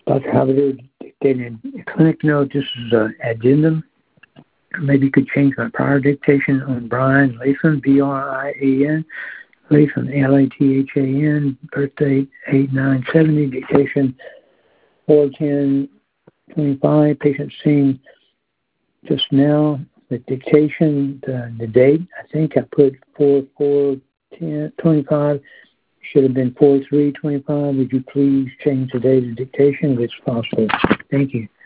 Dr. Habider dictated a clinic note. This is an addendum. Maybe you could change my prior dictation on Brian Lathan, Brian Lathan, Lathan, birthday 8/9/70, dictation 4/10/25. Patient seen just now. The dictation, the date, I think I put 4/4/10/25. Should have been 4/3/25. Would you please change the date of dictation if it's possible? Thank you.